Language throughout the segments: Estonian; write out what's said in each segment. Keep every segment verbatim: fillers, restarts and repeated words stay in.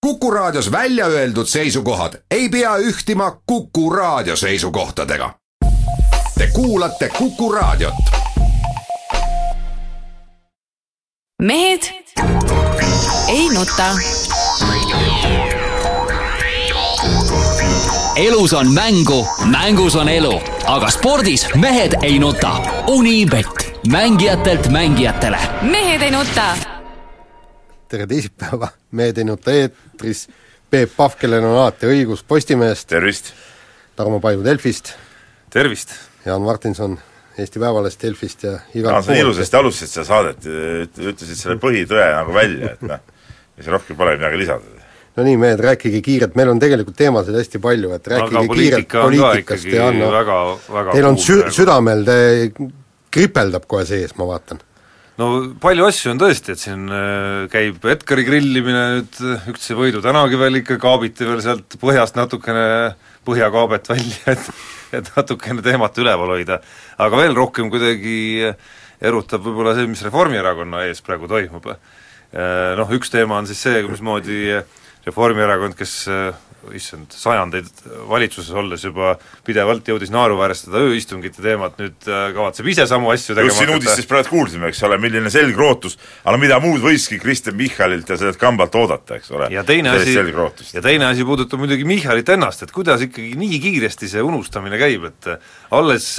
Kuku Raadios välja öeldud seisukohad ei pea ühtima Kuku Raadio seisukohtadega. Te kuulate Kuku Raadiot. Mehed ei nuta. Elus on mängu, mängus on elu, aga spordis mehed ei nuta. Unibet, mängijatelt mängijatele. Mehed ei nuta. Tere teisipäeva, Mehed ei nuta eetris. Peep Pahv, kellel on alati õigus Postimehest. Tervist. Tarmo Paju Delfist. Tervist. Jaan Martinson Eesti Päevalest, Delfist ja igalt Jaan, sa ilusasti alustasid seda saadet, ütlesid selle põhitõe nagu välja, et noh, ja see rohkem pole midagi lisada. No nii, mehed, rääkige kiirelt, meil on tegelikult teemasid hästi palju, et rääkige kiirelt poliitikast ja anna, väga, väga teil on sü- südamel, te kripeldab kohe sees, ma vaatan. No palju asju on tõesti, et siin käib Edgari grillimine nüüd, üks see võidu tänagi veel ikka kaabiti veel sealt põhjast natukene põhjakaabet välja, et, et natukene teemat üleval hoida. Aga veel rohkem kuidagi erutab võib-olla see, mis Reformierakonna ees praegu toimub. Noh, üks teema on siis see, mismoodi Reformierakond, kes issand, sajandeid valitsuses olles juba pidevalt jõudis naaruväärestada ööistungite teemat, nüüd kavatseb ise samu asju tegema. Just siin uudistes praegu kuulsime, eks ole, milline selgrootus, aga mida muud võiski Kristen Michalilt ja sellelt kambalt oodata, eks ole. Ja teine, asi, ja teine asi puudutab muidugi Michalit ennast, et kuidas ikkagi nii kiiresti see unustamine käib, et alles,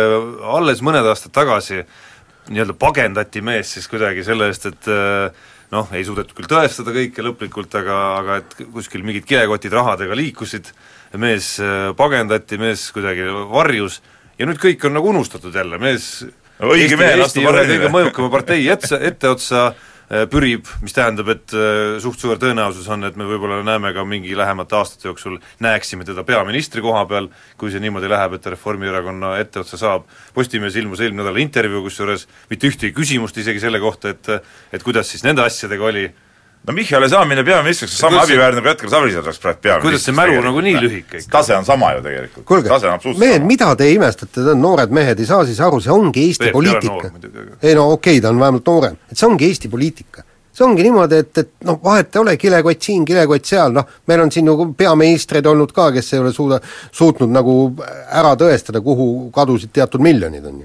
alles mõned aastad tagasi nii-öelda pagendati mees siis kuidagi selle eest, et noh, ei suudetud küll tõestada kõike lõplikult, aga, aga et kuskil mingid kilekotid rahadega liikusid, mees pagendati, mees kuidagi varjus ja nüüd kõik on nagu unustatud jälle, mees no, õige Eesti, Eesti ole kõige mõjukama partei ette, etteotsa pürib, mis tähendab, et suht suur tõenäosus on, et me võib-olla näeme ka mingi lähemate aastate jooksul, näeksime teda peaministri koha peal, kui see niimoodi läheb, et Reformierakonna etteotsa saab. Postimees ilmus eelmine nädal intervjuu, kus juures mitte ühtegi küsimust isegi selle kohta, et, et kuidas siis nende asjadega oli. No Michali saamine peaministriks sama abiväärne kui Edgar Savisaar saaks praegu peaministriks. Kuidas see mälu nagu nii lühike? Tase on sama ju tegelikult. Kuulge, mehed, mida te imestate, te noored mehed ei saa siis aru, see ongi Eesti Peep, poliitika. Ei no okei, okay, ta on vähemalt noorem. Et see ongi Eesti poliitika. See ongi niimoodi, et, et noh, vahet ei ole, kilekott siin, kilekott seal, noh, meil on siin nagu peaministrid olnud ka, kes ei ole suuda, suutnud nagu ära tõestada, kuhu kadusid teatud miljonid on ju.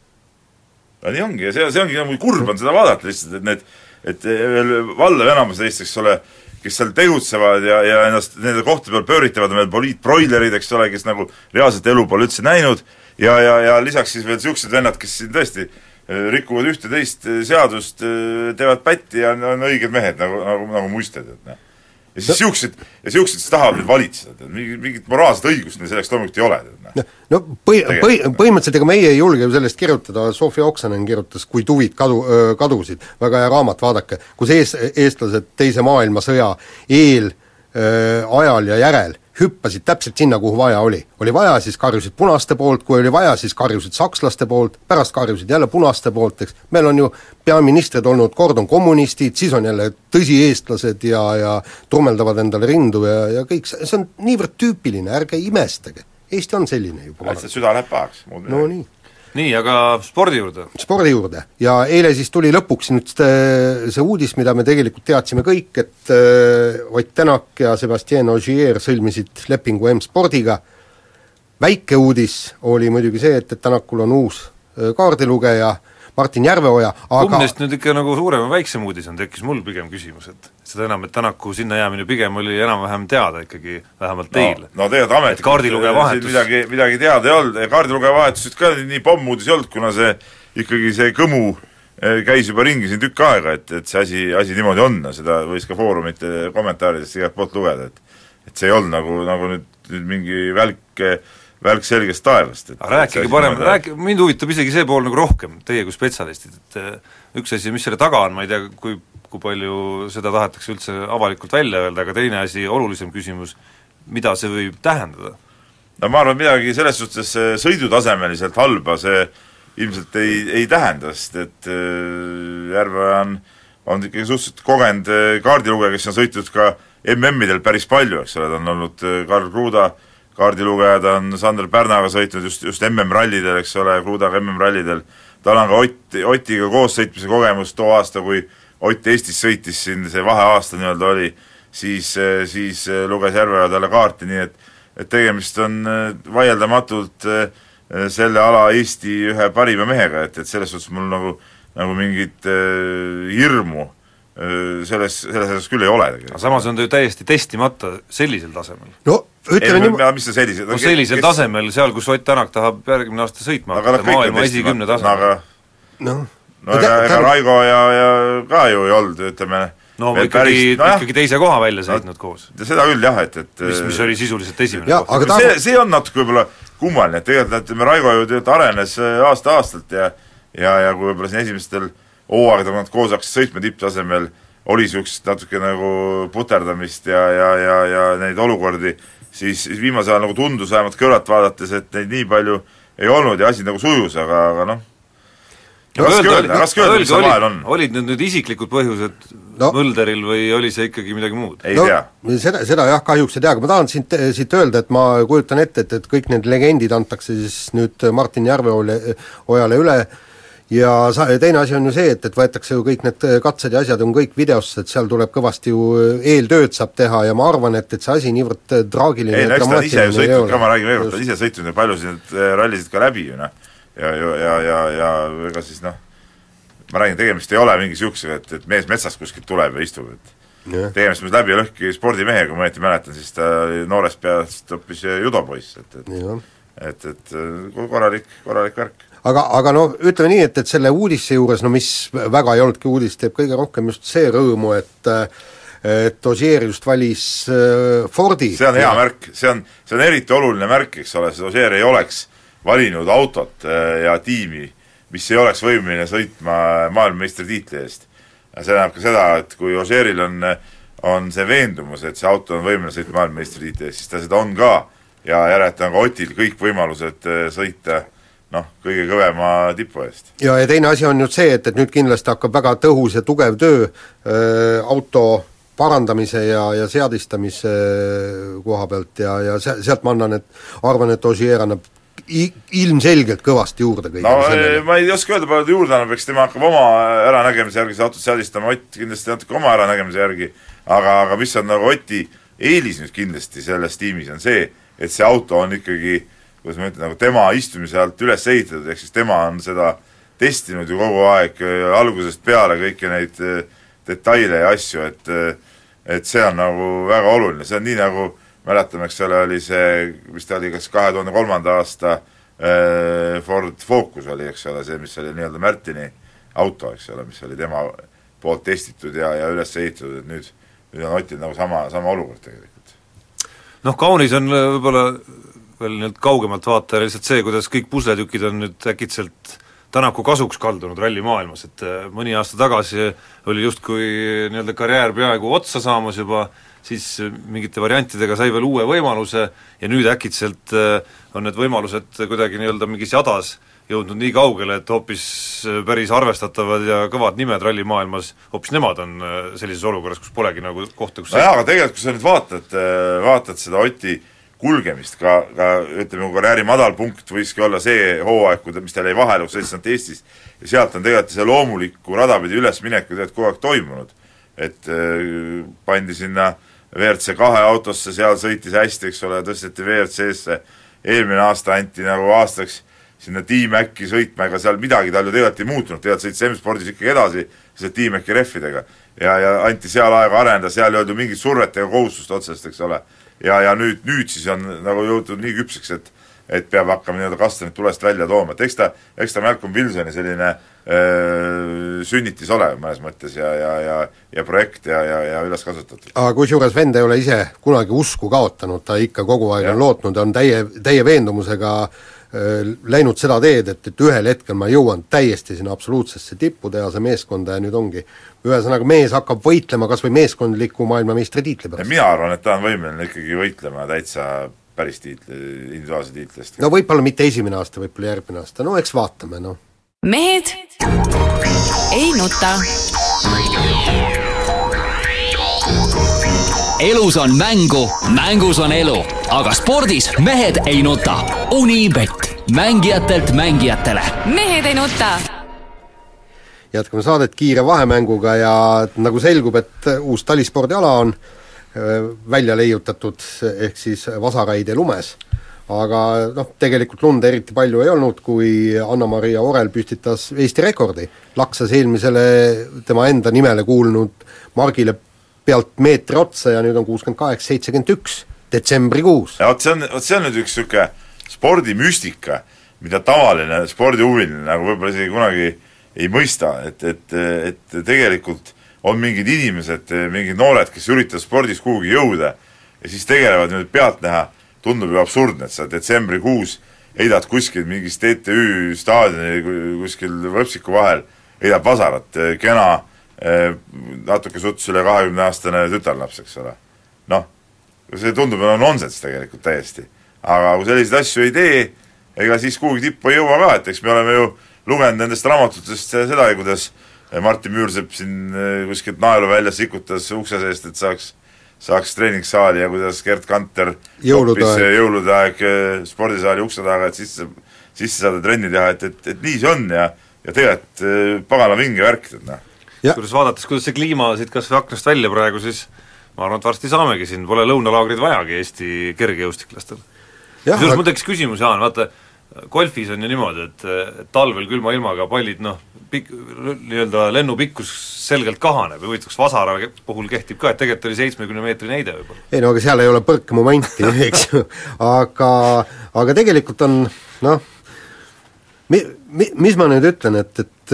Ja nii ongi, ja see, see ongi nagu kurb on seda vaadata lihtsalt, et need et vallav enamus neist, eks ole, kes seal tegutsevad ja, ja ennast nende kohta peal pööritavad, on veel poliitbroilerid, eks ole, kes nagu reaalselt elu pole üldse näinud ja, ja, ja lisaks siis veel siuksed vennad, kes siin tõesti rikuvad ühte teist seadust, teevad pätti ja on õiged mehed nagu, nagu, nagu muisted, et ne. Ja siis siuksed, ja siuksed siis tahavad nüüd valitseda, mingit, mingit moraalset õigust neil selleks loomulikult ei ole. No, no põhi, põhi, põhimõtteliselt ega meie ei julge sellest kirjutada, Sofia Oksanen kirjutas, kui tuvid kadu, kadusid, väga hea raamat, vaadake, kus ees, eestlased teise maailmasõja eel, öö, ajal ja järel hüppasid täpselt sinna, kuhu vaja oli. Oli vaja, siis karjusid punaste poolt, kui oli vaja, siis karjusid sakslaste poolt, pärast karjusid jälle punaste poolt, eks. Meil on ju peaministrid olnud, kord on kommunistid, siis on jälle tõsi eestlased ja, ja turmeldavad endale rindu ja, ja kõik, see on niivõrd tüüpiline, ärge imestage. Eesti on selline juba. Et see süda läheb pahaks. No nii. Nii, aga spordi juurde. Spordi juurde. Ja eile siis tuli lõpuks nüüd see uudis, mida me tegelikult teadsime kõik, et Ott Tänak ja Sébastien Ogier sõlmisid lepingu M-spordiga. Väike uudis oli muidugi see, et, et Tänakul on uus kaardilugeja, Martin Järveoja, aga Kumnest nüüd ikka nagu suurem ja väiksem uudis on, tekkis mul pigem küsimus, et seda enam, et Tänaku sinna jäämine pigem oli enam-vähem teada ikkagi, vähemalt teil. No, no tegelikult ametlikult kaardilugeja vahetus midagi, midagi teada ei olnud, kaardilugeja vahetus ka nii pommuudis ei olnud, kuna see ikkagi see kõmu käis juba ringi siin tükk aega, et, et see asi, asi niimoodi on, seda võis ka foorumite kommentaaridest igalt poolt lugeda, et, et see ei olnud nagu, nagu nüüd, nüüd mingi välk välk selgest taevast. Rääkige parem, rääk, mind huvitab isegi see pool nagu rohkem, teie kui spetsialistid, et üks asi, mis selle taga on, ma ei tea, kui, kui palju seda tahetakse üldse avalikult välja öelda, aga teine asi, olulisem küsimus, mida see võib tähendada? No ma arvan, midagi selles suhtes sõidutasemeliselt halba see ilmselt ei, ei tähenda, sest et Järveoja on, on ikkagi suhteliselt kogenud kaardilugeja, kes on sõitnud ka M M-idel päris palju, eks ole, ta on olnud Karl Kruda kaardilugejad, on Sander Pärnaga sõitnud just, just M M-rallidel, eks ole, Krudaga M M-rallidel, tal on ka Ott, Otiga koos sõitmise kogemus too aasta, kui Ott Eestis sõitis siin, see vaheaasta nii-öelda oli, siis, siis luges Järveoja talle kaarti, nii et et tegemist on vaieldamatult selle ala Eesti ühe parima mehega, et, et selles suhtes mul nagu, nagu mingit äh, hirmu äh, selles, selles asjas küll ei ole. Aga samas on ta ju täiesti testimata sellisel tasemel. No ütleme ei, nii... mis see sellisel? No sellisel kes... tasemel, seal kus Ott Tänak tahab järgmine aasta sõitma, maailma esikümne tasemel. Aga... No, no ega, ega Raigo ja, ja ka ju ei olnud, ütleme no ikkagi, päris, no ikkagi teise koha välja sõitnud no, koos. Seda küll jah, et, et mis, mis oli sisuliselt esimene ja, koht. Ta... See, see on natuke võib-olla kummaline, et tegelikult ütleme, Raigo ju tegelikult arenes aasta-aastalt ja ja, ja kui võib-olla siin esimestel hooaegadel nad koos hakkasid sõitma tipptasemel, oli niisugust natuke nagu puterdamist ja, ja, ja, ja neid olukordi, siis, siis viimasel ajal nagu tundus vähemalt kõrvat vaadates, et neid nii palju ei olnud ja asi nagu sujus, aga, aga noh, No, raske öelda, raske öelda, mis see vahel on. Olid need nüüd isiklikud põhjused no. Mölderil või oli see ikkagi midagi muud? Ei no, tea. Seda, seda jah, kahjuks ei tea, aga ma tahan siit, siit öelda, et ma kujutan ette, et, et kõik need legendid antakse siis nüüd Martin Järveojale üle ja sa, teine asi on ju see, et, et võetakse ju kõik need katsed ja asjad on kõik videosse, et seal tuleb kõvasti ju eeltööd saab teha ja ma arvan, et, et see asi niivõrd traagiline ei, no eks ta ise ju sõitnud ka, ma räägin veel, ta ise sõitnud ja palju need rallisid ka läbi ju, noh ja, ja, ja, ja, ja ega siis noh, ma räägin, tegemist ei ole mingi siuksega, et, et mees metsast kuskilt tuleb ja istub, et ja. Tegemist mis läbi lõhki spordimehega, ma õieti mäletan, siis ta noorest peast hoopis judopoiss, et, et, et, et korralik, korralik värk. Aga, aga no ütleme nii, et, et selle uudisse juures, no mis väga ei olnudki uudis, teeb kõige rohkem just see rõõmu, et et Ogier just valis Fordi. See on hea märk, see on, see on eriti oluline märk, eks ole, see Ogier ei oleks valinud autot ja tiimi, mis ei oleks võimeline sõitma maailmameistritiitli eest. Ja see näeb ka seda, et kui Ogieril on, on see veendumus, et see auto on võimeline sõitma maailmameistritiitli eest, siis ta seda on ka ja järelikult on ka Otil kõik võimalused sõita noh, kõige kõvema tipu eest. Ja, ja teine asi on nüüd see, et, et nüüd kindlasti hakkab väga tõhus ja tugev töö äh, auto parandamise ja, ja seadistamise koha pealt ja, ja sealt ma annan, et arvan, et Ogier annab ilmselgelt kõvasti juurde kõik. No sellele. Ma ei oska öelda, palju juurde annab, eks tema hakkab oma äranägemise järgi see autot seadistama, Ott kindlasti natuke oma äranägemise järgi, aga, aga mis on nagu Oti eelis nüüd kindlasti selles tiimis on see, et see auto on ikkagi, kuidas ma ütlen, nagu tema istumise alt üles ehitatud, ehk siis tema on seda testinud ju kogu aeg algusest peale kõiki neid detaile ja asju, et, et see on nagu väga oluline, see on nii nagu mäletame, eks selle oli see, mis ta oli, kas kahe tuhande kolmanda aasta äh, Ford Focus oli, eks ole, see, mis oli nii-öelda Märtini auto, eks ole, mis oli tema poolt testitud ja, ja üles ehitatud, et nüüd, nüüd on Otil nagu sama, sama olukord tegelikult. Noh, kaunis on võib-olla veel nii-öelda kaugemalt vaata lihtsalt see, kuidas kõik pusletükid on nüüd äkitselt Tänaku kasuks kaldunud rallimaailmas, et mõni aasta tagasi oli justkui nii-öelda karjäär peaaegu otsa saamas juba, siis mingite variantidega sai veel uue võimaluse ja nüüd äkitselt on need võimalused kuidagi nii-öelda mingis jadas jõudnud nii kaugele, et hoopis päris arvestatavad ja kõvad nimed rallimaailmas, hoopis nemad on sellises olukorras, kus polegi nagu kohta, kus no jaa, aga tegelikult, kui sa nüüd vaatad, vaatad seda Oti kulgemist, ka, ka ütleme, karjääri madalpunkt võiski olla see hooaeg, mis tal jäi vahele, kus sõitsnud Eestis, ja sealt on tegelikult see loomuliku radapidi ülesmineku tegelikult kogu aeg toimunud. Et äh, pandi sinna V R C kahe autosse, seal sõitis hästi, eks ole, tõsteti V R C-sse, eelmine aasta anti nagu aastaks sinna Team Äkki sõitma, ega seal midagi tal ju tegelikult ei muutunud, tegelikult sõitis M-spordis ikkagi edasi selle Team Äkki rehvidega ja, ja anti seal aega arenda, seal ei olnud ju mingit survet ega kohustust otsest, eks ole. Ja, ja nüüd, nüüd siis on nagu jõutud nii küpseks, et, et peab hakkama nii-öelda kastanid tulest välja tooma, et eks ta, eks ta Malcolm Wilsoni selline öö, sünnitis ole mõnes mõttes ja, ja, ja, ja projekt ja, ja, ja üles kasutatud. Aga kusjuures vend ei ole ise kunagi usku kaotanud, ta ikka kogu aeg ja. on lootnud, on täie, täie veendumusega öö, läinud seda teed, et, et ühel hetkel ma jõuan täiesti sinna absoluutsesse tippu teha see meeskonda ja nüüd ongi ühesõnaga mees hakkab võitlema kas või meeskondliku maailmameistritiitli pärast. Mina arvan, et ta on võimeline ikkagi võitlema täitsa päris tiitli, individuaalse tiitlist. No võib-olla mitte esimene aasta, võib-olla järgmine aasta, no eks vaatame, noh. Mehed ei nuta. Elus on mängu, mängus on elu, aga spordis mehed ei nuta. Unibet, mängijatelt mängijatele. Mehed ei nuta. Jätkame saadet kiire vahemänguga ja nagu selgub, et uus talispordiala on välja leiutatud, ehk siis Vasaraide lumes. Aga noh, tegelikult lund eriti palju ei olnud, kui Anna-Maria Orel püstitas Eesti rekordi. Laksas eelmisele tema enda nimele kuulnud margile pealt meetri otsa ja nüüd on kuuskümmend kaheksa seitsekümmend üks detsembrikuus. Ja oot, see on, oot, see on nüüd üks niisugune spordimüstika, mida tavaline spordihuviline nagu võib-olla isegi kunagi ei mõista, et, et, et tegelikult on mingid inimesed, mingid noored, kes üritavad spordis kuhugi jõuda ja siis tegelevad nüüd pealtnäha, tundub ju absurdne, et sa detsembrikuus heidad kuskil mingis T T Ü staadioni kuskil Võpsiku vahel, heidab vasarat, kena natuke suts üle kahekümne aastane tütarlaps, eks ole. Noh, see tundub ju nonsens tegelikult täiesti. Aga kui selliseid asju ei tee, ega siis kuhugi tippu ei jõua ka, et eks me oleme ju lugenud nendest raamatutest seda, kuidas Martin Müürsepp siin kuskilt naelu välja sikutas ukse seest, et saaks saaks treeningsaali ja kuidas Gert Kanter hoppis jõulude aeg spordisaali ukse taga, et sisse, sisse saada trenni teha, et, et, et nii see on ja, ja tegelikult pagana vinge värk. Kuidas vaadates, kuidas see kliima siit kas või aknast välja praegu, siis ma arvan, et varsti saamegi siin, pole lõunalaagrid vajagi Eesti kergejõustiklastel. Just mul tekkis küsimus, Jaan, vaata, golfis on ju niimoodi, et, et talvel külma ilmaga pallid, noh, pik, nii-öelda lennupikkus selgelt kahaneb ja võitaks Vasara puhul kehtib ka, et tegelikult oli seitsmekümne meetri neide võib-olla. Ei no aga seal ei ole põrkemomenti, eks ju, aga, aga tegelikult on, noh, mi, mi, mis ma nüüd ütlen, et, et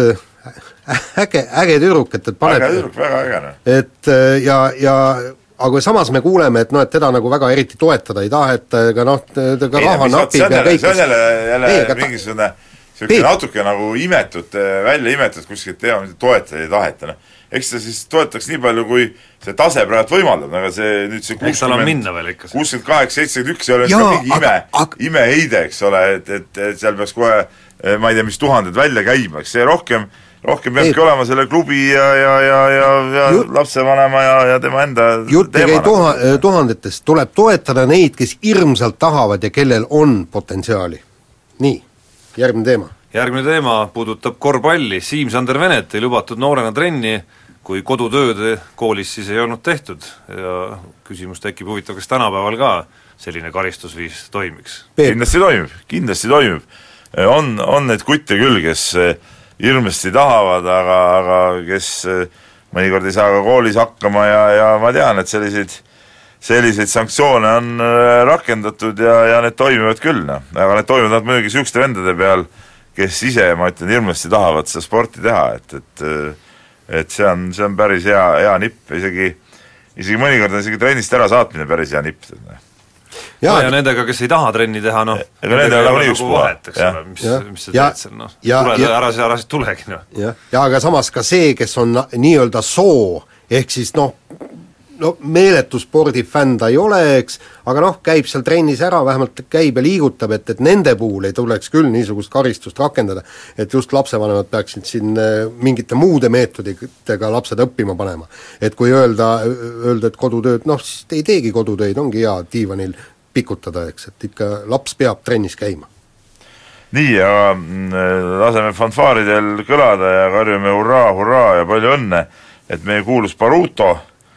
äge, äge tüdruk, et, et paneb äge tüdruk, väga äge. Et ja, ja aga samas me kuuleme, et noh, et teda nagu väga eriti toetada ei taheta, ega noh, ta ka raha napib ja kõik. See on jälle, jälle ei, mingisugune selline natuke nagu imetud, välja imetud kuskilt teha, mida toetada ei taheta. No. Eks ta siis toetaks nii palju, kui see tase praegu võimaldab, aga see nüüd see kuuskümmend kaheksa seitsekümmend üks ei ole ka mingi ime, aga... imeheide, eks ole, et, et, et seal peaks kohe, ma ei tea, mis tuhanded välja käima, eks see rohkem rohkem peabki olema selle klubi ja, ja, ja, ja, ja Jut... lapsevanema ja, ja tema enda jutt ei tuha, tuhandetest, tuleb toetada neid, kes hirmsalt tahavad ja kellel on potentsiaali. Nii, järgmine teema. Järgmine teema puudutab korvpalli. Siim-Sander Venet ei lubatud noorena trenni, kui kodutööd koolis siis ei olnud tehtud. Ja küsimus tekib huvitav, kas tänapäeval ka selline karistusviis toimiks? Kindlasti toimib, kindlasti toimib. On, on need kutte küll, kes hirmesti tahavad, aga, aga kes mõnikord ei saa ka koolis hakkama ja, ja ma tean, et selliseid, selliseid sanktsioone on rakendatud ja, ja need toimivad küll. No. Aga need toimivad muidugi süükste vendade peal, kes ise, ma ütlen, hirmesti tahavad seda sporti teha, et, et, et see on, see on päris hea, hea nipp, isegi, isegi mõnikord on isegi trennist ära saatmine päris hea nipp. Ja, no, ja nendega, kes ei taha trenni teha, noh, ega nendega ei ole nagu vahet, eks ole, mis, mis sa teed seal, noh, tule ära, ära siis tulegi, noh. Ja, ja aga samas ka see, kes on nii-öelda soo, ehk siis noh, no meeletu spordifänn ta ei ole, eks, aga noh, käib seal trennis ära, vähemalt käib ja liigutab, et, et nende puhul ei tuleks küll niisugust karistust rakendada, et just lapsevanemad peaksid siin mingite muude meetoditega lapsed õppima panema. Et kui öelda, öelda et kodutööd, noh, siis ei teegi kodutöid, ongi hea diivanil pikutada, eks, et ikka laps peab trennis käima. Nii, ja laseme fanfaaridel kõlada ja karjume hurraa, hurraa ja palju õnne, et meie kuulus Baruto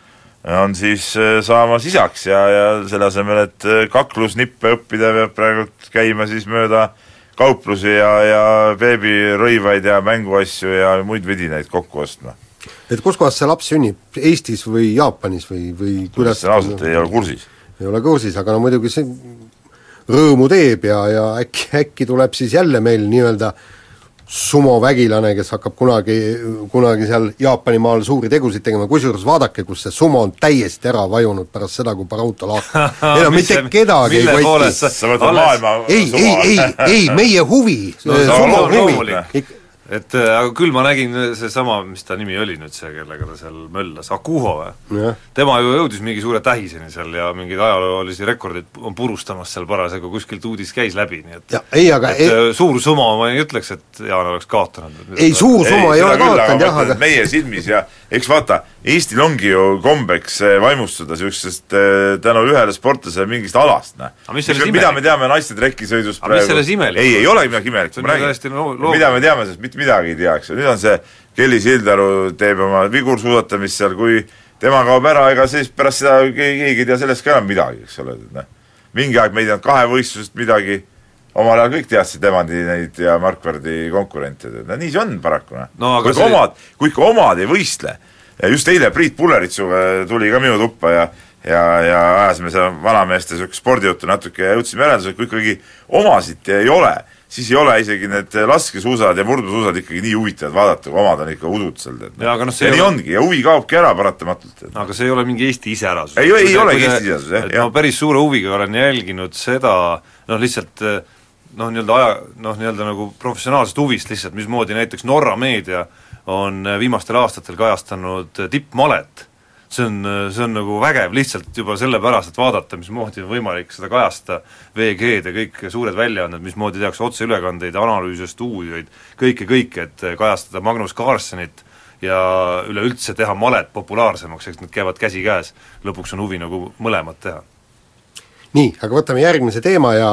on siis saamas isaks ja, ja selle asemel, et kaklusnippe õppida peab praegu käima siis mööda kauplusi ja, ja beebirõivaid ja mänguasju ja muid vidinaid kokku ostma. Et kus kohas see laps sünnib? Eestis või Jaapanis või, või kuidas? See ausalt ei ole kursis. Ei ole kursis, aga no muidugi see rõõmu teeb ja, ja äkki, äkki tuleb siis jälle meil nii-öelda sumovägilane, kes hakkab kunagi, kunagi seal Jaapani maal suuri tegusid tegema, kusjuures vaadake, kus see sumo on täiesti ära vajunud pärast seda, kui Baruto laakab. ei no mitte kedagi ei võiti. Sa võtad maailma ei, ei, ei, ei, meie huvi, no, sumo huvi. Et aga küll ma nägin seesama, mis ta nimi oli nüüd see, kellega ta seal möllas, Akuho või? Tema ju jõudis mingi suure tähiseni seal ja mingeid ajaloolisi rekordid on purustamas seal parasjagu, kuskilt uudis käis läbi, nii et, ja, ei, aga et ei, suur sumo ma ei ütleks, et Jaan oleks kaotanud. Ei, suur sumo ei, ei ole kaotanud, jah, aga meie silmis ja eks vaata, Eestil ongi ju kombeks vaimustuda sellisest tänu ühele sportlasele mingist alast, ne? Mida me teame naiste trekkisõidus praegu? Mis selles imelik? Ei, ei ole midagi imelik, ma räägin. Mida me teame, sest mitte midagi ei teaks. Nüüd on see Kelly Sildaru teeb oma vigursuusatamist seal, kui tema kaob ära, ega siis pärast seda keegi, keegi ei tea sellest ka enam midagi, eks ole. Mingi aeg me ei teadnud kahevõistlusest midagi, omal ajal kõik teadsid Levandi neid ja Markvardi konkurente. No, nii see on paraku. No, kui, see... omad, kui ikka omad ei võistle, ja just eile Priit Pulleritsuga tuli ka minu tuppa ja ja, ja ajasime seal vanameeste spordijuttu natuke ja jõudsime järeldusele, kui ikkagi omasid ei ole, siis ei ole isegi need laskesuusad ja murdmaasuusad ikkagi nii huvitavad vaadata, kui omad on ikka udud seal. Ja, no ja nii ole... ongi, ja huvi kaobki ära paratamatult. Aga see ei ole mingi Eesti iseärasus. Ei, ei ole Eesti iseärasus, jah. Ma päris suure huviga olen jälginud seda, noh lihtsalt noh, nii-öelda aja, noh nii-öelda nagu professionaalsest huvist lihtsalt, mismoodi näiteks Norra meedia on viimastel aastatel kajastanud tippmalet. See on, see on nagu vägev lihtsalt juba selle pärast, et vaadata, mismoodi on võimalik seda kajasta, V G-d ja kõik suured väljaanded, mismoodi tehakse otseülekandeid, analüüse, stuudioid, kõike, kõike, et kajastada Magnus Carlsenit ja üleüldse teha malet populaarsemaks, eks need käivad käsi käes. Lõpuks on huvi nagu mõlemad teha. Nii, aga võtame järgmise teema ja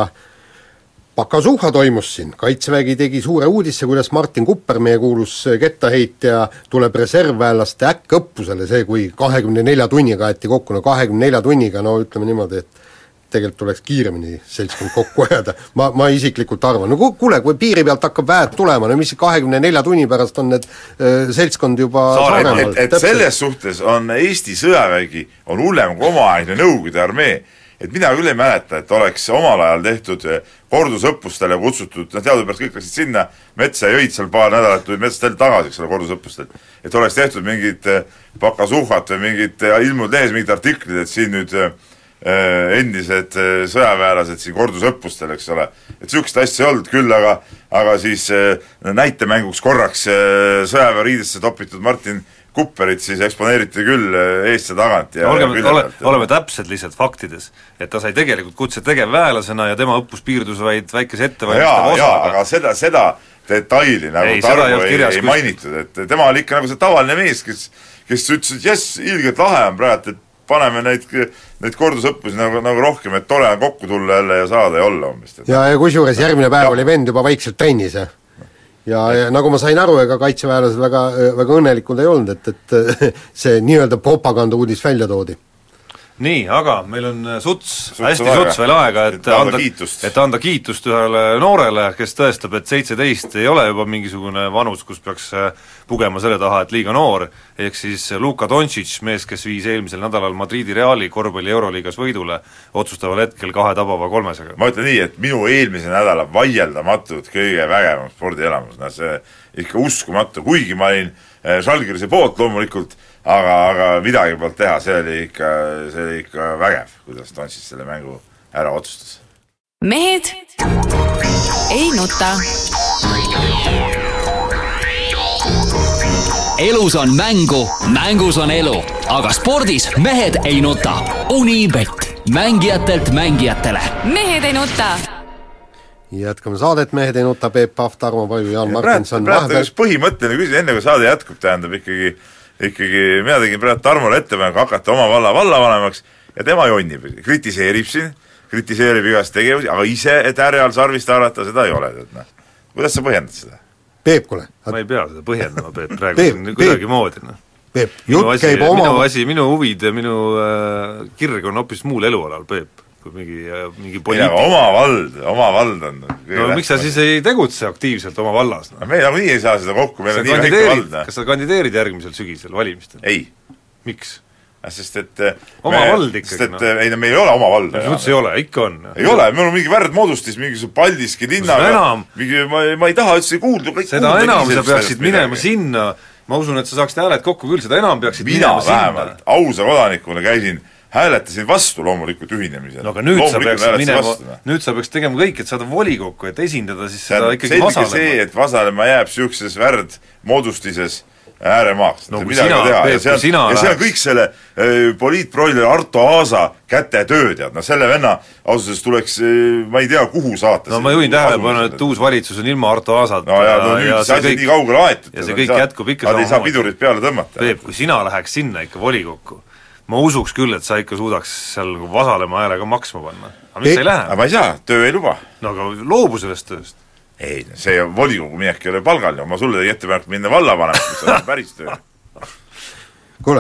Pakasuha toimus siin, Kaitsevägi tegi suure uudisse, kuidas Martin Kupper, meie kuulus kettaheitja, tuleb reservväelaste äkkõppusele, see kui kahekümne nelja tunniga ätti kokku, no kahekümne nelja tunniga, no ütleme niimoodi, et tegelikult tuleks kiiremini seltskond kokku ajada, ma, ma isiklikult arvan, no kuule, kui piiri pealt hakkab väed tulema, no mis kahekümne nelja tunni pärast on need äh, seltskond juba Saaremaal. Et, et, et selles suhtes on Eesti sõjavägi, on hullem kui omaaegne Nõukogude armee, et mina küll ei mäleta, et oleks omal ajal tehtud kordusõppustele kutsutud, no teadupärast kõik läksid sinna metsa ja jõid seal paar nädalat, tulid metsast jälle tagasi, eks ole, kordusõppustel. Et oleks tehtud mingid pakasuhat või mingid ilmud lehes, mingid artiklid, et siin nüüd äh, endised sõjaväelased siin kordusõppustel, eks ole. Et sihukest asja ei olnud küll, aga, aga siis äh, näitemänguks korraks äh, sõjaväeriidesse topitud Martin Kupperit siis eksponeeriti küll eest ja tagant ja oleme, ole, oleme täpsed lihtsalt faktides, et ta sai tegelikult kutse tegevväelasena ja tema õppus piirdus vaid väikese ettevalmistava osaga. Jaa, aga seda, seda detaili nagu ei, Tarmo ei, ei, ei mainitud, et tema oli ikka nagu see tavaline mees, kes, kes ütles, et jess, ilgelt lahe on praegu, et paneme neid, neid kordusõppusi nagu, nagu rohkem, et tore on kokku tulla jälle ja saada ja olla umbest. Ja, ja kusjuures järgmine päev ja. oli vend juba vaikselt trennis, jah? Ja, ja nagu ma sain aru, ega kaitseväelased väga, väga õnnelikud ei olnud, et, et see nii-öelda propaganda uudis välja toodi. Nii, aga meil on suts, suts hästi aega. Suts veel aega, et, et, anda, et anda kiitust ühele noorele, kes tõestab, et seitseteist ei ole juba mingisugune vanus, kus peaks pugema selle taha, et liiga noor, ehk siis Luka Doncic, mees, kes viis eelmisel nädalal Madridi Reali korvpalli Euroliigas võidule, otsustaval hetkel kahe tabava kolmesega. Ma ütlen nii, et minu eelmise nädala vaieldamatult kõige vägevam spordielamus, no see ikka uskumatu, kuigi ma olin Žalgirise poolt loomulikult, aga, aga midagi poolt teha, see oli ikka, see oli ikka vägev, kuidas Doncic selle mängu ära otsustas. Mehed ei nuta. Elus on mängu, mängus on elu, aga spordis mehed ei nuta. Unibet, mängijatelt mängijatele. Mehed ei nuta. Jätkame saadet, Mehed ei nuta, Peep Pahv, Tarmo Paju, Jaan Martinson. Praegu üks põhimõtteline küsimus, enne kui saade jätkub, tähendab ikkagi, ikkagi mina tegin praegu Tarmole ettepaneku hakata oma valla vallavanemaks ja tema jonnib, kritiseerib siin, kritiseerib igast tegevusi, aga ise, et ärjal sarvist haarata, seda ei ole. Kuidas sa põhjendad seda? Peep, kuule. Ma ei pea seda põhjendama, Peep, praegu Peep, on kuidagi moodi. No. Peep, jutt asi, käib oma... Minu asi, minu huvid ja minu äh, kirg on hoopis muul elualal, Peep, kui mingi, äh, mingi poliitika. Oma vald, oma vald on. No miks sa siis ei tegutse aktiivselt oma vallas? No? Me nagu nii ei saa seda kokku, meil on nii väike vald. Kas sa kandideerid järgmisel sügisel valimistel? Ei. Miks? Sest et oma me, vald ikkagi, sest et no. ei, meil ei ole oma valda. Suts ei ole, ikka on. Ei ole, meil on mingi värd moodustis, mingi Paldiski linna enam, mingi, ma, ma ei taha üldse kuulda seda kuulda enam sa peaksid minema sinna, ma usun, et sa saaksid hääled kokku küll, seda enam peaksid mina minema vähemalt, sinna ausa kodanikuna käisin, hääletasin vastu loomulikult ühinemisel. No aga nüüd sa peaksid minema, vastu, nüüd sa peaks tegema kõik, et saada volikokku, et esindada siis seda Tähendab, ikkagi Vasalema. Selge see, et Vasalema jääb siukses värd moodustises ääremaaks. No, sina, Peep, ja see on, sina ja see on kõik selle äh, poliitproiler Arto Aasa kätetöö, tead, no selle venna aususes tuleks, äh, ma ei tea, kuhu saata. No ma juhin tähelepanu, et uus valitsus on ilma Arto Aasat. No ja, no nüüd ja see asi kõik, nii kaugele aetud. Ja see kõik saa, jätkub ikka sama. Nad ei saa pidurit peale tõmmata. Peep, kui sina läheks sinna ikka volikokku, ma usuks küll, et sa ikka suudaks seal Vasalema häälega maksma panna. Aga mis sa ei lähe? Aga ma ei saa, töö ei luba. No aga loobu sellest tööst. Ei, see volikogu minek ei ole palgal ja ma sulle tegi ettepanek minna vallavanemaks, mis on päris töö. Kuule,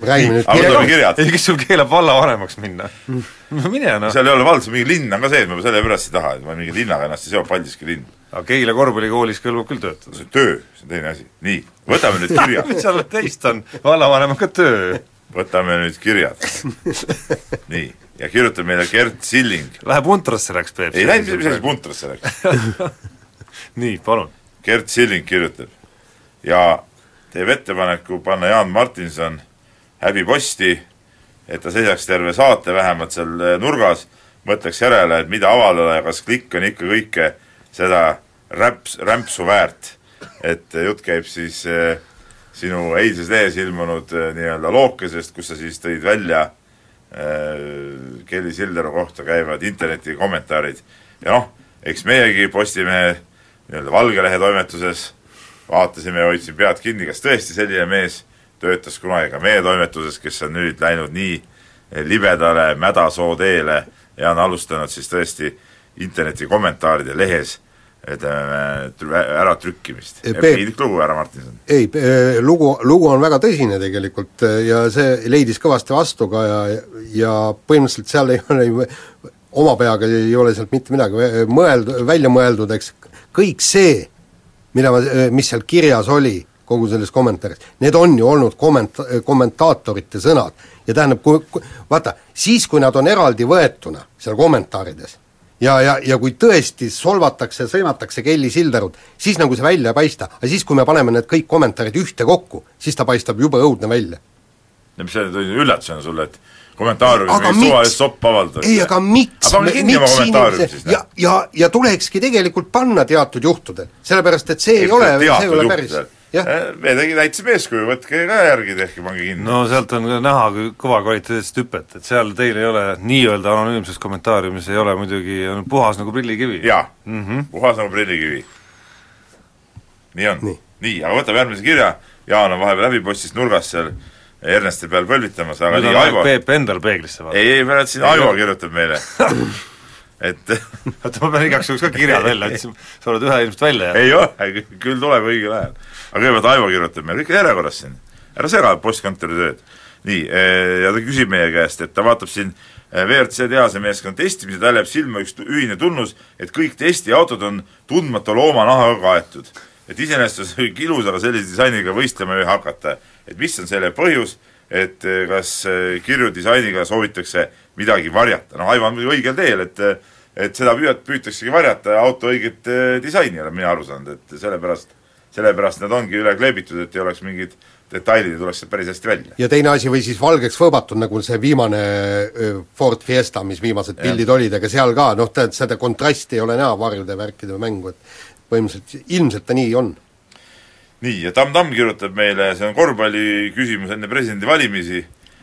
räägime nüüd aga võtame kirjad. Ei, kes sul keelab vallavanemaks minna? Mine, no. Seal ei ole vald, mingi linn on ka sees, ma selle pärast ei taha, et ma mingi linnaga ennast ei seo, Paldiski linn. Aga Keila korvpallikoolis kõlbab küll töötada. See on töö, see on teine asi. Nii, võtame nüüd kirjad. Mis seal teist on? Vallavanem on ka töö. Võtame nüüd kirjad. Nii, ja kirjutab meile Gert Silling. Läheb Untrasse läks, Peep. Ei läinud, mis asi Untrasse läks. Nii, palun. Gert Silling kirjutab ja teeb ettepaneku panna Jaan Martinson häbiposti, et ta seisaks terve saate vähemalt seal nurgas, mõtleks järele, et mida avaldada ja kas klikk on ikka kõike seda räps, rämpsu väärt. Et jutt käib siis eh, sinu eilses lehes ilmunud eh, nii-öelda lookesest, kus sa siis tõid välja eh, Kelly Sildaru kohta käivad interneti kommentaarid. Ja noh, eks meiegi Postimehe nii-öelda Valgelehe toimetuses vaatasime ja hoidsin pead kinni, kas tõesti selline mees töötas kunagi ka meie toimetuses, kes on nüüd läinud nii libedale mädasoo teele ja on alustanud siis tõesti interneti kommentaaride lehes ära trükkimist. Piidik lugu ära, Martinson? Ei, lugu, lugu on väga tõsine tegelikult ja see leidis kõvasti vastu ka ja, ja põhimõtteliselt seal ei ole, oma peaga ei ole sealt mitte midagi mõeld, välja mõeldud, eks kõik see, mida ma, mis seal kirjas oli, kogu selles kommentaaris, need on ju olnud komment-, kommentaatorite sõnad ja tähendab, kui, kui, vaata, siis kui nad on eraldi võetuna seal kommentaarides ja, ja, ja kui tõesti solvatakse, sõimatakse Kelly Sildarut, siis nagu see välja ei paista, aga siis kui me paneme need kõik kommentaarid ühte kokku, siis ta paistab jube õudne välja. Ja mis see tuli üllatusena sulle, et kommentaariumi või suvalist sopp avaldada? Ei, aga miks? aga kinni oma kommentaariumi siis? Ja, ja, ja tulekski tegelikult panna teatud juhtudel, sellepärast et see ei, ei ole, see ei ole päris Ja. Me tegi näitasime eeskuju, võtke ka järgi, tehke pange kinni. No sealt on näha kõva kvaliteedist hüpet, et seal teil ei ole nii-öelda anonüümses kommentaariumis ei ole muidugi on puhas nagu prillikivi. Jaa, mm -hmm. puhas nagu prillikivi. Nii on. Nii, nii aga võtame järgmise kirja, Jaan on vahepeal läbipostist nurgas seal Ernesti peal põlvitamas, aga nüüd nii Aivo... Peep endal peeglisse vaata. Ei, ei, ma siin Aivo kirjutab meile. et oota, ma pean igaks juhuks ka kirja välja, et sa oled ühe ilmselt välja ja... ei ole, küll tuleb õigel ajal. Aga kõigepealt Aivo kirjutab meil, kõik järjekorras siin. Ära sega postkontori tööd. Nii, ja ta küsib meie käest, et ta vaatab siin V R C tehase meeskond testimise, tal jääb silma üks ühine tunnus, et kõik testiautod on tundmatu looma nahaga kaetud. Et iseenesest on see ilus, aga sellise disainiga võistlema ei hakata. Et mis on selle põhjus, et kas kirju disainiga soovitakse midagi varjata. No Aivo on õigel teel, et, et seda püütaksegi varjata ja auto õiget disaini ole mina aru saanud, et sellepärast sellepärast nad ongi üle kleebitud, et ei oleks mingid detailid ja tuleks see päris hästi välja. Ja teine asi või siis valgeks võõbatud, nagu see viimane Ford Fiesta, mis viimased ja. Pildid olid, aga seal ka, noh, tead, seda kontrasti ei ole näha varjude värkide mängu, et põhimõtteliselt ilmselt ta nii on. Nii, ja Tam Tam kirjutab meile, see on korvpalli küsimus enne presidendivalimisi,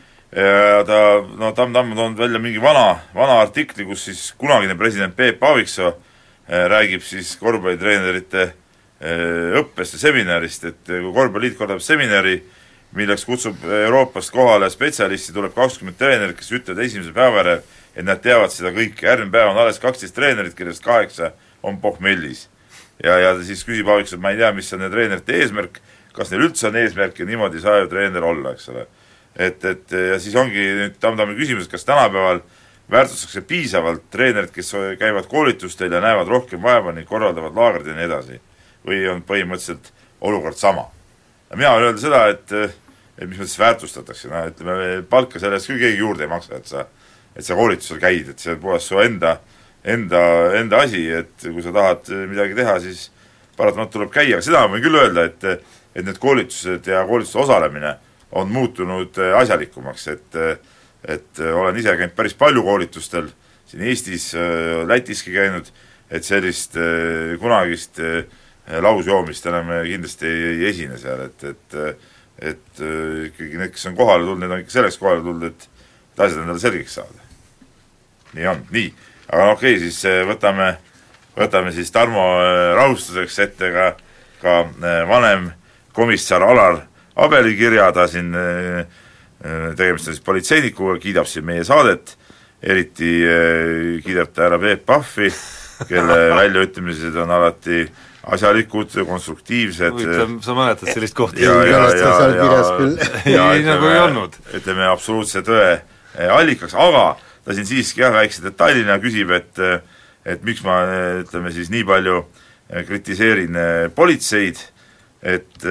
ja ta, no Tam Tam on toonud välja mingi vana, vana artikli, kus siis kunagine president Peep Aaviksoo räägib siis korvpallitreenerite õppest ja seminarist, et kui korvpalliliit korraldab seminari, milleks kutsub Euroopast kohale spetsialisti, tuleb kakskümmend treenerit, kes ütlevad esimese päeva järel, et nad teavad seda kõike. Järgmine päev on alles kaksteist treenerit, kellest kaheksa on pohmellis. Ja, ja siis küsib Aaviks, et ma ei tea, mis on need treenerite eesmärk, kas neil üldse on eesmärk ja niimoodi saa ju treener olla, eks ole. Et, et ja siis ongi nüüd Tam-Tami küsimus, kas tänapäeval väärtustakse piisavalt treenerid, kes käivad koolitustel ja näevad rohkem vaeva ning korraldavad laagrid ja nii edasi. Või on põhimõtteliselt olukord sama. Mina võin öelda seda, et, et mis mõttes väärtustatakse, no, ütleme, palka sellest küll keegi juurde ei maksa, et sa, et sa koolitusel käid, et see on puhas su enda, enda, enda asi, et kui sa tahad midagi teha, siis paratamatult tuleb käia, aga seda ma võin küll öelda, et, et need koolitused ja koolituste osalemine on muutunud asjalikumaks, et, et olen ise käinud päris palju koolitustel, siin Eestis, Lätiski käinud, et sellist kunagist lausjoomist enam kindlasti ei, ei esine seal, et, et, et ikkagi need, kes on kohale tulnud, need on ikka selleks kohale tulnud, et, et asjad endale selgeks saada. Nii on, nii. Aga no okei, siis võtame, võtame siis Tarmo rahustuseks ette ka, ka vanem komissar Alar Abeli kirja, ta siin tegemist on siis politseinikuga, kiidab siin meie saadet, eriti kiidab ta ära Peep Pahvi, kelle väljaütlemised on alati asjalikud, konstruktiivsed. Sa mäletad sellist kohta? Ja, ja, ja, ja, ja, ei nagu ei olnud. Ütleme absoluutse tõe allikaks, aga ta siin siiski jah, väikse detailina küsib, et, et miks ma ütleme siis nii palju kritiseerin politseid, et,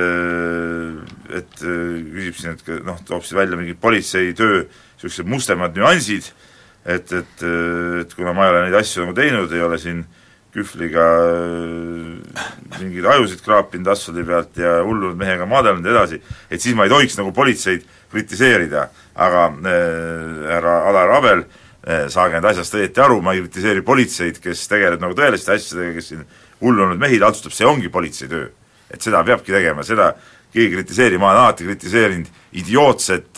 et küsib siin, et noh, toob siis välja mingi politsei töö sellised mustemad nüansid, et, et, et kuna ma ei ole neid asju nagu teinud, ei ole siin kühvliga mingeid ajusid kraapinud asfaldi pealt ja hullunud mehega maadelnud edasi, et siis ma ei tohiks nagu politseid kritiseerida, aga äh, härra Alar Abel äh, saage need asjast õieti aru, ma ei kritiseeri politseid, kes tegeleb nagu tõeliste asjadega, kes siin hullunud mehi taltsustab, see ongi politsei töö. Et seda peabki tegema, seda keegi kritiseeri, ma olen alati kritiseerinud idiootset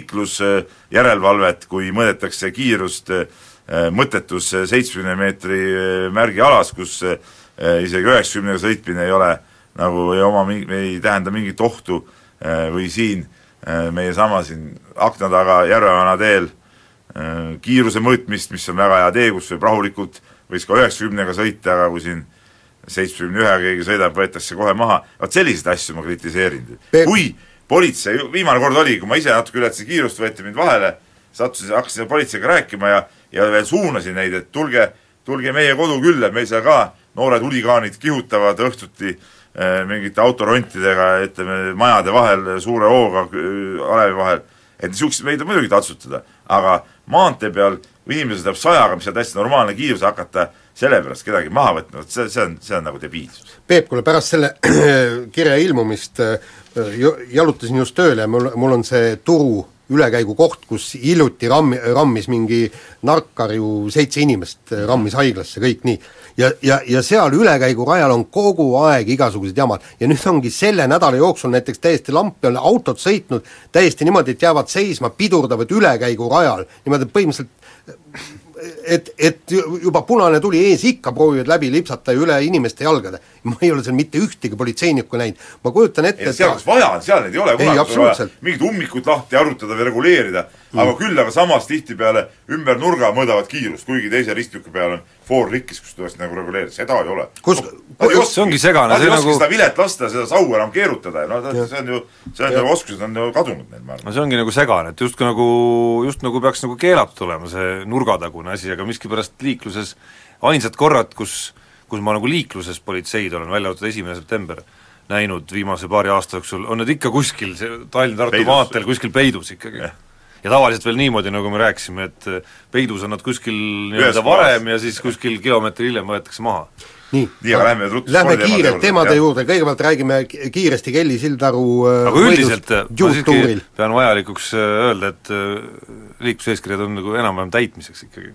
liiklusjärelevalvet, kui mõõdetakse kiirust mõttetus seitsmekümne meetri märgi alas, kus isegi üheksakümnega sõitmine ei ole nagu ei oma, ei tähenda mingit ohtu või siin meie sama siin akna taga Järvevana teel kiiruse mõõtmist, mis on väga hea tee, kus võib rahulikult võis ka üheksakümnega sõita, aga kui siin seitsmekümne ühe keegi sõidab, võetakse kohe maha, vaat selliseid asju ma kritiseerin. Kui politsei, viimane kord oli, kui ma ise natuke ületasin kiirust, võeti mind vahele, sattusin, hakkasin politseiga rääkima ja ja veel suunasin neid, et tulge, tulge meie kodu külla, meil seal ka noored huligaanid kihutavad õhtuti äh, mingite autorontidega, ütleme, majade vahel, suure hooga, alevi vahel, et niisugused meid on muidugi tatsutada, aga maantee peal inimesed läheb sajaga, mis on täiesti normaalne kiirus, hakata sellepärast kedagi maha võtma, see, see, on, see on nagu debiilsus. Peep, kuule pärast selle kirja ilmumist jalutasin just tööle ja mul, mul on see Turu ülekäigu koht, kus hiljuti rammi, rammis mingi narkkarju seitse inimest, rammis haiglasse, kõik nii. Ja, ja, ja seal ülekäigu rajal on kogu aeg igasugused jamad. Ja nüüd ongi selle nädala jooksul näiteks täiesti lampi on autod sõitnud täiesti niimoodi, et jäävad seisma, pidurdavad ülekäigu rajal. Niimoodi põhimõtteliselt et, et juba punane tuli ees ikka proovivad läbi lipsata üle inimeste jalgade. Ma ei ole seal mitte ühtegi politseinikku näinud. Ma kujutan ette, et seal, kus vaja on, seal neid ei ole, kuna mingid ummikut lahti arutada või reguleerida, mm. aga küll aga samas tihtipeale ümber nurga mõõdavad kiirust, kuigi teise ristmike peal on foor rikkis, kus tuleks nagu reguleerida, seda ei ole. Kus, nad ei oska, see ongi segane, nad ei oska nagu... seda vilet lasta, seda saua enam keerutada, no see on ju, see on ju oskused on ju kadunud neil maal. No see ongi nagu segane, et just nagu, just nagu peaks nagu keelatud olema see nurgatagune asi, aga miskipärast liikluses ainsad korrad, kus, kus ma nagu liikluses politseid olen välja võtnud esimene september näinud viimase paari aasta jooksul, on need ikka kuskil, see Tallinn-Tartu maanteel kuskil peidus ikkagi. Ja. ja tavaliselt veel niimoodi, nagu me rääkisime, et peidus on nad kuskil nii-öelda varem ja siis kuskil kilomeetri hiljem võetakse maha. Nii, nii aga lähme, lähme kiired teemade juurde, kõigepealt räägime kiiresti Kelly Sildaru aga üldiselt ma siiski pean vajalikuks öelda, et liikluseeskirjad on nagu enam-vähem täitmiseks ikkagi.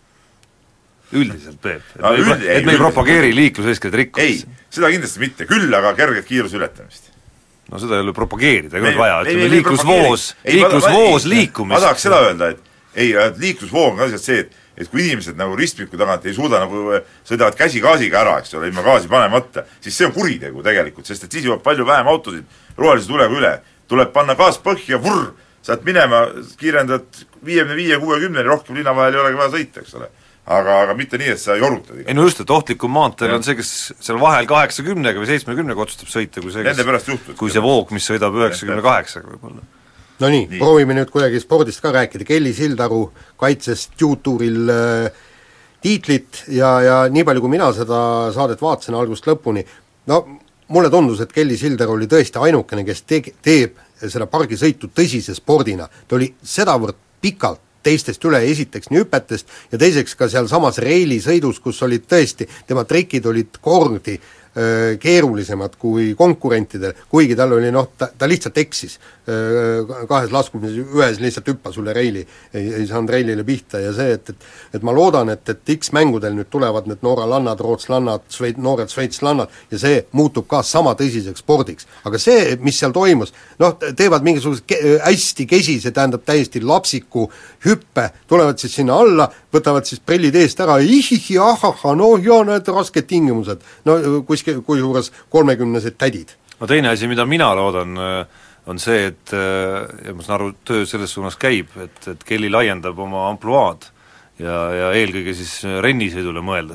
Üldiselt, Peep, et, no, me, ei, üldi, et me ei propageeri liikluseeskirjad rikkumist. Ei, seda kindlasti mitte, küll aga kerget kiiruse ületamist. No seda ei ole propageerida, ei ole vaja, ütleme liiklusvoos, liiklusvoos liikumist. Ma tahaks seda öelda, et ei, liiklusvoog on asjad see, et, et kui inimesed nagu ristmiku tagant ei suuda nagu sõidavad käsi gaasiga ära, eks ole, ilma gaasi panemata, siis see on kuritegu tegelikult, sest et siis jõuab palju vähem autosid rohelise tulega üle. Tuleb panna gaas põhja, vurr, saad minema, kiirendad viiekümne viie kuuekümne, rohkem linna vahel ei olegi vaja sõita, eks ole. Aga, aga mitte nii, et sa jorutad iga. Ei no just, et ohtlikum maanteel on see, kes seal vahel kaheksakümnega või seitsmekümnega otsustab sõita, kui see, kes, kui see voog, mis sõidab üheksakümne kaheksaga võib-olla. No nii, nii, proovime nüüd kuidagi spordist ka rääkida, Kelly Sildaru kaitses Q-tuuril äh, tiitlit ja, ja nii palju, kui mina seda saadet vaatasin algust lõpuni, no mulle tundus, et Kelly Sildaru oli tõesti ainukene, kes te- teeb seda pargisõitu tõsise spordina, ta oli sedavõrd pikalt teistest üle, esiteks nii hüpetest ja teiseks ka seal samas reilisõidus, kus olid tõesti, tema trikid olid kordi öö, keerulisemad kui konkurentidel, kuigi tal oli noh, ta, ta lihtsalt eksis öö, kahes laskumises, ühes lihtsalt hüppas üle reili, ei, ei saanud reilile pihta ja see, et, et et ma loodan, et, et X-mängudel nüüd tulevad need nooralannad, rootslannad, sveit, noored sveitslannad ja see muutub ka sama tõsiseks spordiks. Aga see, mis seal toimus, noh, teevad mingisugused ke- hästi kesise, tähendab täiesti lapsiku hüppe, tulevad siis sinna alla, võtavad siis prillid eest ära, ihihi, ahaha, no ja need rasked tingimused, no kuskil, kusjuures kolmekümnesed tädid. No teine asi, mida mina loodan, on see, et ja ma saan aru, töö selles suunas käib, et, et Kelly laiendab oma ampluaad ja, ja eelkõige siis rennisõidule mõeldes,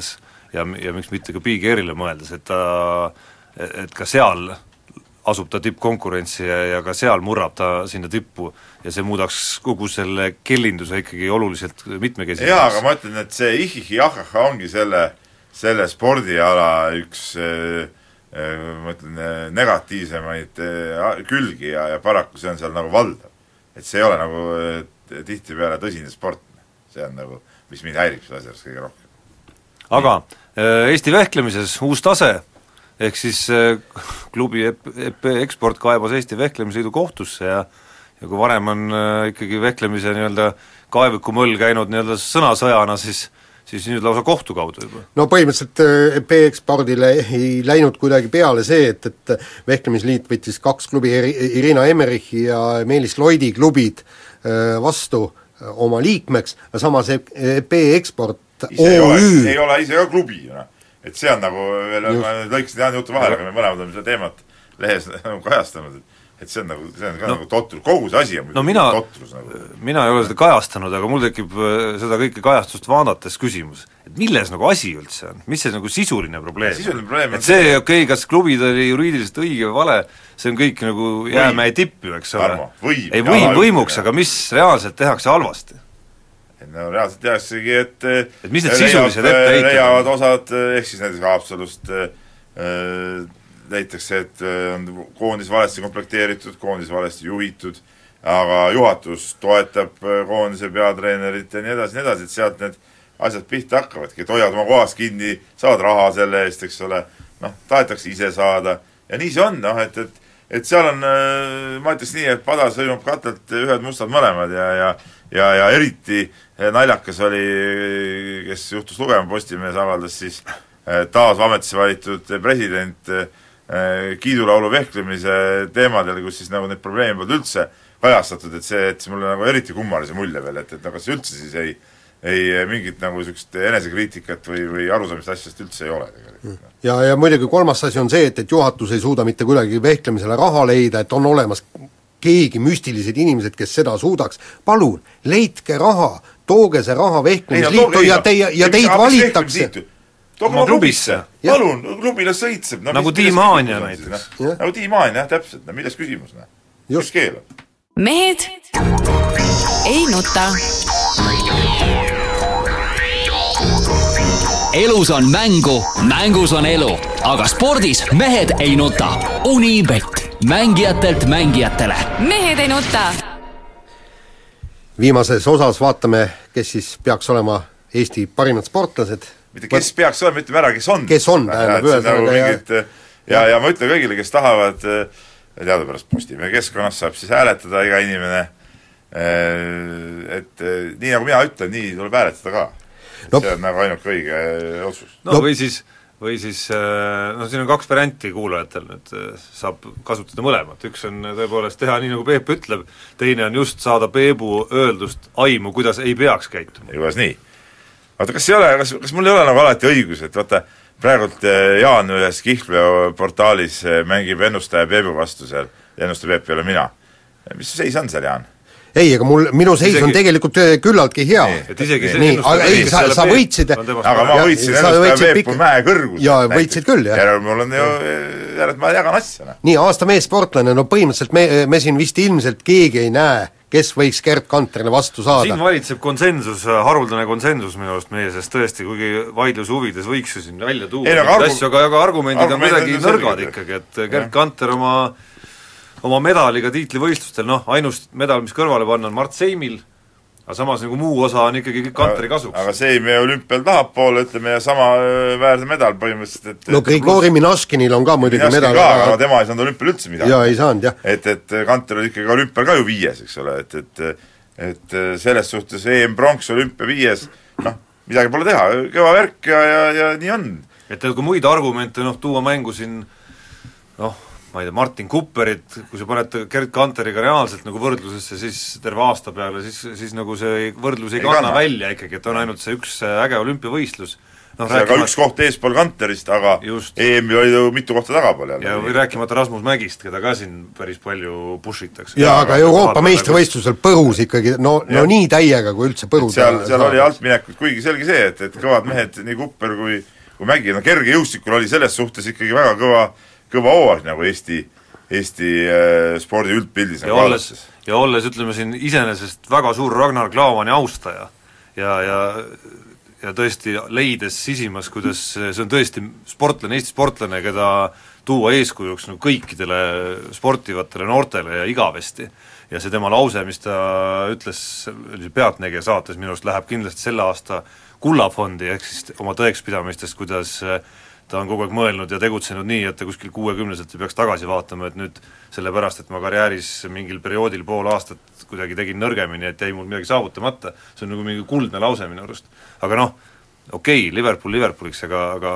ja, ja miks mitte ka Big Airile mõeldes, et ta, et ka seal asub ta tippkonkurentsi ja, ja ka seal murrab ta sinna tippu ja see muudaks kogu selle kellinduse ikkagi oluliselt mitmekesiseks. jaa, aga ma ütlen, et see ihihi-ahhaha ongi selle, selle spordiala üks äh, äh, ma ütlen, negatiivsemaid äh, külgi ja, ja paraku see on seal nagu valdav. Et see ei ole nagu äh, tihtipeale tõsine sport. See on nagu, mis mind häirib seda asjast kõige rohkem. Aga äh, Eesti vehklemises uus tase, ehk siis klubi E P Export kaebas Eesti Vehklemisliidu kohtusse ja ja kui varem on ikkagi vehklemise nii-öelda kaevikumõll käinud nii-öelda sõnasõjana, siis siis nüüd lausa kohtu kaudu juba. No põhimõtteliselt E P Expordile ei läinud kuidagi peale see, et, et Vehklemisliit võttis kaks klubi, Irina Emmerichi ja Meelis Loidi klubid vastu oma liikmeks, samas E P Export ise ei ole, ei ole ise ka klubi, no. Et see on nagu, ma lõiksin tean jutu vahel, aga me mõlemad on seda teemat lehes nagu kajastanud, et see on nagu, see on ka no, nagu totrus, kogu see asi on no mina, totrus nagu. Mina ei ole seda kajastanud, aga mul tekib seda kõike kajastust vaadates küsimus, et milles nagu asi üldse on, mis see nagu sisuline probleem sisuline probleem et see, okei okay,, kas klubid oli juriidiliselt õige või vale, see on kõik nagu jäämäe tippu, eks ole. Ei võim võimuks, aga mis reaalselt tehakse halvasti? No reaalselt tehaksegi, et et mis need sisulised ette heitud? Leiavad osad, ehk siis näiteks Haapsalust leitakse, et on koondis valesti komplekteeritud, koondis valesti juhitud, aga juhatus toetab koondise peatreenerit ja nii edasi, nii edasi, et sealt need asjad pihta hakkavadki, et hoiavad oma kohast kinni, saavad raha selle eest, eks ole, noh, tahetakse ise saada ja nii see on, noh, et, et et seal on, ma ütleks nii, et pada sõimab katelt ühed mustad mõlemad ja, ja ja, ja eriti naljakas oli, kes juhtus lugema, Postimees avaldas siis taas ametisse valitud president kiidulaulu vehklemise teemadel, kus siis nagu need probleemi polnud üldse kajastatud, et see, et see mulle nagu eriti kummalise mulje veel, et, et no kas üldse siis ei ei mingit nagu niisugust enesekriitikat või, või arusaamist asjast üldse ei ole tegelikult. Ja, ja muidugi kolmas asi on see, et, et juhatus ei suuda mitte kuidagi vehklemisele raha leida, et on olemas keegi müstilised inimesed, kes seda suudaks. Palun, leidke raha, tooge see raha vehklemisliitu ja, te, ja teid valitakse. Tooge ma klubisse, palun, klubile sõitseb. No, nagu Tiim Haanja näiteks. Nagu Tiim Haanja, jah, täpselt, no milles küsimus, no. Kes keelab? Mehed ei nuta. Elus on mängu, mängus on elu, aga spordis mehed ei nuta. Unibet, mängijatelt mängijatele. Mehed ei nuta. Viimases osas vaatame, kes siis peaks olema Eesti parimad sportlased. Mitte kes peaks olema, ütleme ära, kes on. Kes on, tähendab ühesõnaga. Ja, ja, ja ma ütlen kõigile, kes tahavad teadupärast Postimehe keskkonnas saab siis hääletada iga inimene, et nii nagu mina ütlen, nii tuleb hääletada ka. No. See on nagu ainult õige otsus. No, no või siis, või siis no siin on kaks varianti kuulajatel nüüd, saab kasutada mõlemat, üks on tõepoolest teha nii, nagu Peep ütleb, teine on just saada Peebu öeldust aimu, kuidas ei peaks käituma. Kuidas nii? Vaata, kas ei ole, kas, kas mul ei ole nagu alati õigus, et vaata, praegult Jaan ühes Kihlveo portaalis mängib ennustaja Peebu vastu seal, ennustaja Peep ei ole mina. Mis seis on seal, Jaan? Ei, aga mul, minu seis isegi, on tegelikult küllaltki hea. Et isegi see nii, aga ei, sa, sa võitsid aga ma võitsin ennustaja Peepu mäe kõrgus. Jaa, võitsid küll, jah. Ja mul on ju, järelt ma jagan asja. Nii, aasta meessportlane, no põhimõtteliselt me, me siin vist ilmselt keegi ei näe, kes võiks Gert Kanterile vastu saada. Siin valitseb konsensus, haruldane konsensus minu arust meie, sest tõesti, kuigi vaidluse huvides võiks ju siin välja tuua ei, argu... asju, aga, aga argumendid on midagi nõrgad ikkagi, et Gert Kanter oma oma medaliga tiitlivõistlustel, noh, ainus medal, mis kõrvale panna, on Mart Seimil, aga samas nagu muu osa on ikkagi Kanteri kasuks. Aga Seimi olümpial tahab poole, ütleme, ja sama väärse medal põhimõtteliselt, et no Grigori Minaškinil on ka muidugi medal. Ka, aga tema ei saanud olümpial üldse midagi. Jaa, ei saanud, jah. Et, et Kanter oli ikkagi olümpial ka ju viies, eks ole, et, et, et selles suhtes E M Bronx olümpia viies, noh, midagi pole teha, kõva värk ja, ja, ja nii on. Et kui muid argumente, noh, tuua mängu siin, noh, ma ei tea, Martin Kupperit, kui sa paned Gert Kanteriga reaalselt nagu võrdlusesse, siis terve aasta peale, siis, siis nagu see võrdlus ei, ei kanna, kanna välja ikkagi, et on ainult see üks äge olümpiavõistlus. No, see rääkima... ka üks koht eespool Kanterist, aga just. E M-i oli ju mitu kohta tagapool jälle. Ja või rääkimata Rasmus Mägist, keda ka siin päris palju pushitakse. Jaa, aga Euroopa meistrivõistlusel põrus ikkagi, no, no nii täiega kui üldse põrus. Seal, seal oli altminekut, kuigi selgi see, et, et kõvad mehed, nii Kupper kui kui mägi, no kerge jõustikul oli selles suhtes ikkagi väga kõva, kõva hooaeg nagu Eesti, Eesti äh, spordi üldpildis. Ja, olles, ja olles, ütleme siin, iseenesest väga suur Ragnar Klavani austaja ja, ja ja tõesti leides sisimas, kuidas see on tõesti sportlane, Eesti sportlane, keda tuua eeskujuks no, kõikidele sportivatele noortele ja igavesti. Ja see tema lause, mis ta ütles Pealtnägija saates, minu arust läheb kindlasti selle aasta kullafondi, ehk siis oma tõekspidamistest, kuidas ta on kogu aeg mõelnud ja tegutsenud nii, et ta kuskil kuuekümneselt peaks tagasi vaatama, et nüüd sellepärast, et ma karjääris mingil perioodil pool aastat kuidagi tegin nõrgemini, et jäi mul midagi saavutamata, see on nagu mingi kuldne lause minu arust. Aga noh, okei, okay, Liverpool Liverpooliks, aga, aga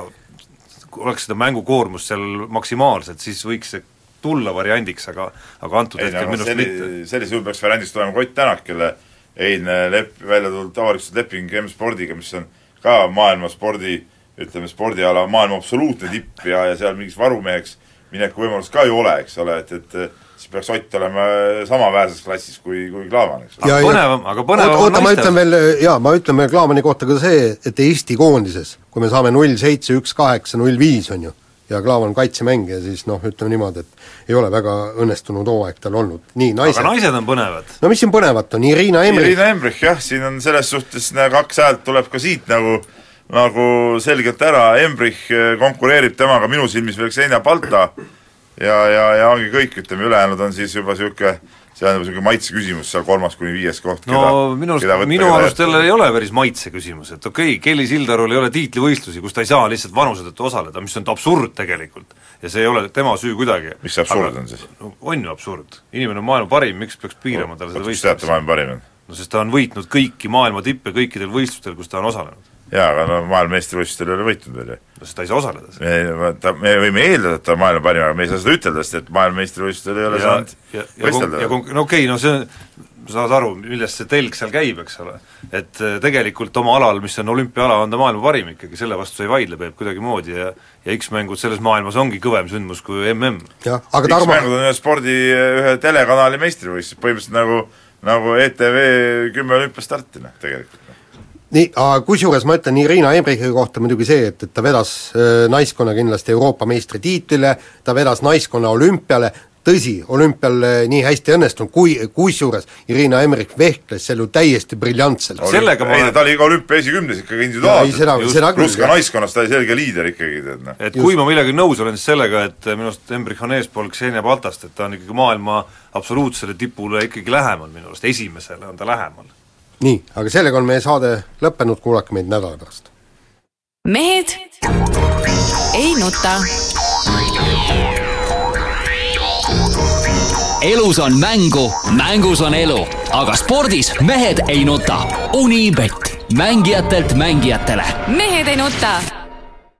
oleks seda mängukoormust seal maksimaalselt, siis võiks see tulla variandiks, aga, aga antud ei, hetkel no, minust selli, mitte. Sellise juhul peaks variandiks tulema Kott Tänak, kelle eilne lep, välja tulnud avalikustud leping M-spordiga, mis on ka maailma spordi ütleme, spordiala maailma absoluutne tipp ja, ja seal mingis varumeheks mineku võimalust ka ei ole, eks ole, et, et siis peaks Ott olema samaväärses klassis kui, kui Klaavan, eks ole. Aga põnevam, aga põnevam oota, ma ütlen veel, jaa, ma ütlen veel Klaavani kohta ka see, et Eesti koondises, kui me saame null seitse, üks kaheksa, null viis on ju, ja Klaavan kaitsemängija, siis noh, ütleme niimoodi, et ei ole väga õnnestunud hooaeg tal olnud. Nii, naised. Aga naised on põnevad. No mis siin põnevat on, Irina Emrich? Irina Emrich, jah, siin on selles suhtes kaks häält tuleb ka siit nagu nagu selgelt ära, Embrich konkureerib temaga minu silmis veel Xenia Balta ja, ja, ja ongi kõik, ütleme, ülejäänud on siis juba siuke, see on juba siuke maitse küsimus seal kolmas kuni viies koht. No keda, minu arust, minu arust jälle ei ole päris maitse küsimus, et okei okay,, Kelly Sildarul ei ole tiitlivõistlusi, kus ta ei saa lihtsalt vanusetõttu osaleda, mis on absurd tegelikult. Ja see ei ole tema süü kuidagi. Mis see absurd aga, on siis? No, on ju absurd. Inimene on maailma parim, miks peaks piirama tal seda võistlust? Kus maailma parim on? No sest ta on võitnud kõiki maailma tippe kõikidel võistlustel, kus ta on osalenud. Jaa, aga no maailmameistrivõistlustel ei ole võitnud veel. No sest ta ei saa osaleda. Me, ta, me võime eeldada, et ta on maailma parim, aga me ei saa seda ütelda, sest et maailmameistrivõistlustel ei ole ja, saanud ja, ja, võistelda. Ja, ja no okei, okay, no see saad aru, millest see telg seal käib, eks ole. Et tegelikult oma alal, mis on olümpiaala, on ta maailma parim ikkagi, selle vastu ei vaidle, peab kuidagi moodi ja, ja X-mängud selles maailmas ongi kõvem sündmus kui M M. X-mängud on ühe spordi, ühe telekanali meistrivõistlus, põhimõtteliselt nagu, nagu E T V kümme olümpiastartina tegelikult. Nii, aga kusjuures ma ütlen Irina Embrichi kohta muidugi see, et, et ta vedas äh, naiskonna kindlasti Euroopa meistri tiitlile, ta vedas naiskonna olümpiale, tõsi, olümpial nii hästi õnnestunud, kui kusjuures Irina Embrich vehkles seal ju täiesti briljantselt. Olümp... Ei, ta oli iga olümpia esikümnes ikkagi individuaalselt, pluss ka naiskonnas ta oli selge liider ikkagi. No. Et kui ma millegi nõus olen siis sellega, et minu arust Embrich on eespool Xenia Baltast, et ta on ikkagi maailma absoluutsele tipule ikkagi lähemal minu arust, esimesele on ta lähemal. Nii, aga sellega on meie saade lõppenud, kuulake meid nädala pärast. Mehed ei nuta. Elus on mängu, mängus on elu, aga spordis mehed ei nuta. Unibet, mängijatelt mängijatele. Mehed ei nuta.